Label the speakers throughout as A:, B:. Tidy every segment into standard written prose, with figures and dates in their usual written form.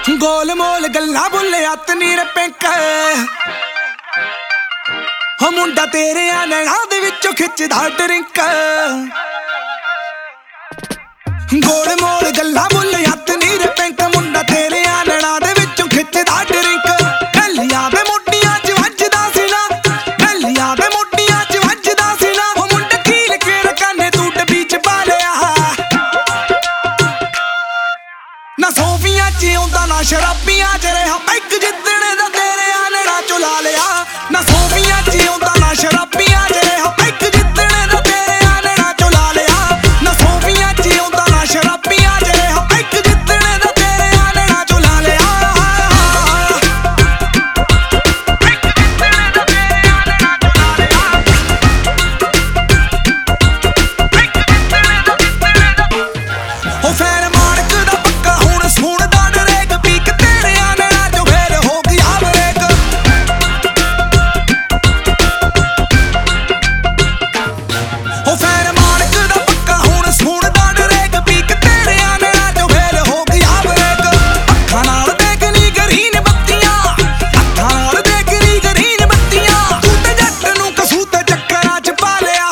A: ਗੋਲ mall ਗੱਲਾਂ ਬੁੱਲਿਆ ਤਨੀਰ pink ਹੋ ਮੁੰਡਾ ਤੇਰਿਆਂ ਨੈਣਾਂ ਦੇ ਵਿੱਚੋਂ ਖਿੱਚਦਾ ਡਰਿੰਕ ਗੋਲ ਮੋਲ ਗੱਲਾਂ ਬੁੱਲਿਆ ਤਨੀਰ ਪਿੰਕ ਮੁੰਡਾ ਤੇਰਿਆਂ ਨੈਣਾਂ ਦੇ ਵਿੱਚੋਂ ਖਿੱਚਦਾ ਡਰਿੰਕ ਢੱਲੀਆਂ ਦੇ ਮੋਢੀਆਂ 'ਚ ਵੱਜਦਾ ਸੀ ਨਾ ਢੱਲੀਆਂ ਦੇ ਮੋਢੀਆਂ 'ਚ ਵੱਜਦਾ ਸੀ ਨਾ ਹੋ ਮੁੰਡਾ ਕੀਲ ਕੇ ਰਕਾਨੇ ਤੂੰ ਡੱਬੀ 'ਚ ਪਾ ਲਿਆ ਨਾ ਸੋਫੀਆਂ 'ਚ ਆਉਂਦਾ ਨਾ ਸ਼ਰਾਬੀਆਂ 'ਚ ਰਿਹਾ ਪੈਗ ਜਿੱਦਣੇ ਦਾ ਤੇਰਿਆਂ ਨੈਣਾਂ 'ਚੋਂ ਲਾ ਲਿਆ ਨਾ ਸੋਫੀਆਂ 'ਚ ਆਉਂਦਾ ਨਾ ਸ਼ਰਾਬੀਆਂ 'ਚ ਰਿਹਾ ਪੈਗ ਜਿੱਦਣੇ ਦਾ ਤੇਰਿਆਂ ਨੈਣਾਂ 'ਚੋਂ ਲਾ ਲਿਆ ਨਾ ਸੋਫੀਆਂ 'ਚ ਆਉਂਦਾ ਨਾ ਸ਼ਰਾਬੀਆਂ 'ਚ ਰਿਹਾ ਪੈਗ ਜਿੱਦਣੇ ਦਾ ਤੇਰਿਆਂ ਨੈਣਾਂ 'ਚੋਂ ਲਾ ਲਿਆ ਉਹ ਫੈਨ ਮਾਰਕ ਦਾ ਪੱਕਾ ਹੁਣ ਸੁਣਦਾ ਡਰੇਕ ਪੀਕ ਤੇਰਿਆਂ ਨੈਣਾਂ 'ਚੋਂ ਫੇਰ ਹੋ ਗਿਆ ਬਰੇਕ ਉਹ ਫੈਨ ਮਾਰਕ ਦਾ ਪੱਕਾ ਹੁਣ ਸੁਣਦਾ ਡਰੇਕ ਪੀਕ ਤੇਰਿਆਂ ਨੈਣਾਂ 'ਚੋਂ ਫੇਰ ਹੋ ਗਿਆ ਬਰੇਕ ਅੱਖਾਂ ਨਾਲ ਦੇਖ ਨੀ ਗਰੀਨ ਬੱਤੀਆਂ ਅੱਖਾਂ ਨਾਲ ਦੇਖ ਨੀ ਗਰੀਨ ਬੱਤੀਆਂ ਤੂੰ ਤੇ ਜੱਟ ਨੂੰ ਕਸੂ ਤੇ ਚੱਕਰਾਂ 'ਚ ਪਾ ਲਿਆ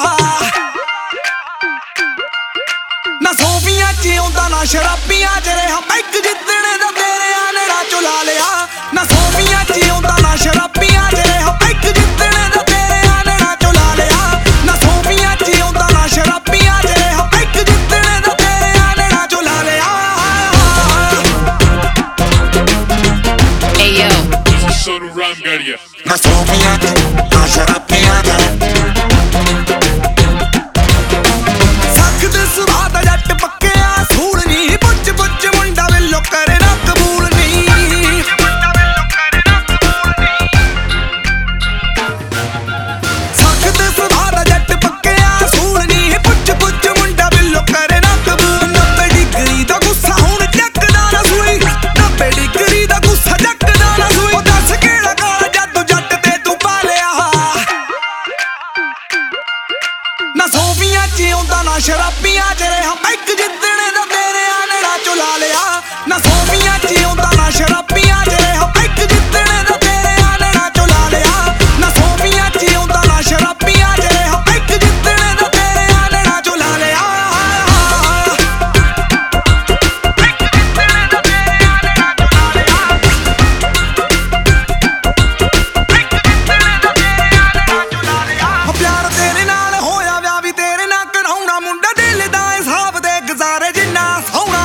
A: ਨਾ ਸੋਫੀਆਂ 'ਚ ਆਉਂਦਾ ਨਾ ਸ਼ਰਾਬੀਆਂ 'ਚ ਰਿਹਾ ਪੈਗ ਜਿੱਦਣੇ ਦਾ ਤੇਰਿਆਂ ਨੈਣਾਂ 'ਚੋਂ ਲਾ ਲਿਆ ਨਾ ਸੋਫੀਆਂ 'ਚ ਆਉਂਦਾ ਨਾ ਸ਼ਰਾਬੀਆਂ 'ਚ ਰਿਹਾ ਪੈਗ ਜਿੱਦਣੇ ਦਾ ਤੇਰਿਆਂ ਨੈਣਾਂ 'ਚੋਂ ਲਾ ਲਿਆ ਨਾ ਸੋਫੀਆਂ 'ਚ ਆਉਂਦਾ ਨਾ ਸ਼ਰਾਬੀਆਂ 'ਚ ਰਿਹਾ ਪੈਗ ਜਿੱਦਣੇ ਦਾ ਤੇਰਿਆਂ ਨੈਣਾਂ 'ਚੋਂ ਲਾ ਲਿਆ
B: Hey yo,
C: This is Sonu Ramgarhia.
A: ਨਾ ਸੋਫੀਆਂ 'ਚ ਨਾ ਸ਼ਰਾਬੀਆਂ 'ਚ ਸਖਤ ਸੁਭਾਅ ਦਾ ਜੱਟ ਪੱਕਿਆ ਸੂਲ ਨੀ ਪੁੱਛ ਪੁੱਛ ਮੁੰਡਾ ਵੱਲੋਂ ਕਰੇ ਨਾ ਕਬੂਲ ਨੀ ਸਖਤ ਸੁਭਾਅ ਦਾ ਜੱਟ ਪੱਕਿਆ ਸੂਲ ਨੀ ਪੁੱਛ ਪੁੱਛ ਮੁੰਡਾ ਵੱਲੋਂ ਕਰੇ ਨਾ ਕਬੂਲ 90 ਡਿਗਰੀ ਦਾ ਗੁੱਸਾ ਹੁਣ ਚੱਕਦਾ ਨਾ ਸੂਈ 90 ਡਿਗਰੀ ਦਾ ਗੁੱਸਾ ਚੱਕਦਾ ਨਾ ਸੂਈ ਉਹ ਦੱਸ ਕਿਹੜਾ ਕਾਲਾ ਜਾਦੂ ਜੱਟ ਤੇ ਤੂੰ ਪਾ ਲਿਆ ਨਾ ਸੋਫੀਆਂ 'ਚ ਆਉਂਦਾ ਨਾ ਸ਼ਰਾਬੀਆਂ 'ਚ ਰਿਹਾ ਪੈਗ ਜਿੱਦਣੇ ਦਾ ਤੇਰਿਆਂ ਨੈਣਾਂ 'ਚੋਂ ਲਾ ਲਿਆ ਨਾ ਸੋਫੀਆਂ 'ਚ ਆਉਂਦਾ ਨਾ ਸ਼ਰਾਬੀਆਂ 'ਚ ਰਿਹਾ ਪੈਗ ਜਿੱਦਣੇ ਦਾ ਤੇਰਿਆਂ ਨੈਣਾਂ 'ਚੋਂ ਲਾ ਲਿਆ ਨਾ ਸੋਫੀਆਂ 'ਚ ਆਉਂਦਾ ਨਾ ਸ਼ਰਾਬੀਆਂ 'ਚ ਰਿਹਾ ਪੈਗ ਜਿੱਦਣੇ ਦਾ ਤੇਰਿਆਂ ਨੈਣਾਂ 'ਚੋਂ ਲਾ ਲਿਆ ਹੋ ਪਿਆਰ ਤੇਰੇ ਨਾਲ ਹੋਇਆ ਵਿਆਹ ਵੀ ਤੇਰੇ ਨਾਲ ਕਰਾਉਣਾ ਮੁੰਡਾ ਦਿਲ ਦਾ ਹਿਸਾਬ ਦੇ ਗੁਜ਼ਾਰੇ ਜਿੰਨਾ ਸੋਹਣਾ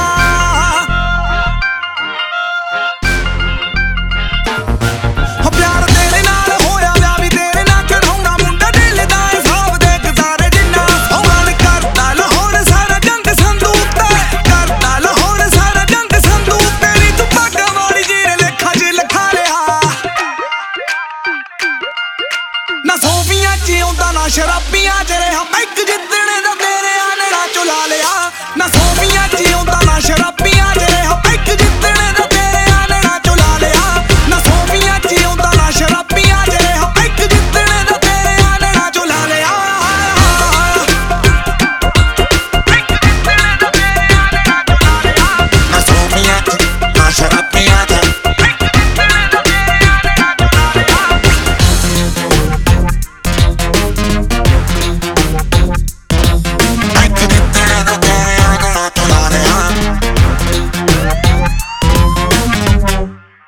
A: ਹੋ ਪਿਆਰ ਤੇਰੇ ਨਾਲ ਹੋਇਆ ਵਿਆਹ ਵੀ ਤੇਰੇ ਨਾਲ ਕਰਾਉਣਾ ਮੁੰਡਾ ਦਿਲ ਦਾ ਹਿਸਾਬ ਦੇ ਗੁਜ਼ਾਰੇ ਜਿੰਨਾ ਸੋਹਣਾ ਨੀ ਕਰਦਾ ਲਾਹੌਰ ਸਾਰਾ ਜੰਗ ਸੰਦੂਕ ਤੇ ਕਰਦਾ ਲਾਹੌਰ ਸਾਰਾ ਜੰਗ ਸੰਦੂਕ ਤੇ ਨੀ ਤੂੰ ਭਾਗਾਂ ਵਾਲੀ ਜਿਹੜੇ ਲੇਖਾਂ 'ਚ ਲਿਖਾ ਲਿਆ ਨਾ ਸੋਫੀਆਂ 'ਚ ਆਉਂਦਾ ਨਾ ਸ਼ਰਾਬੀਆਂ 'ਚ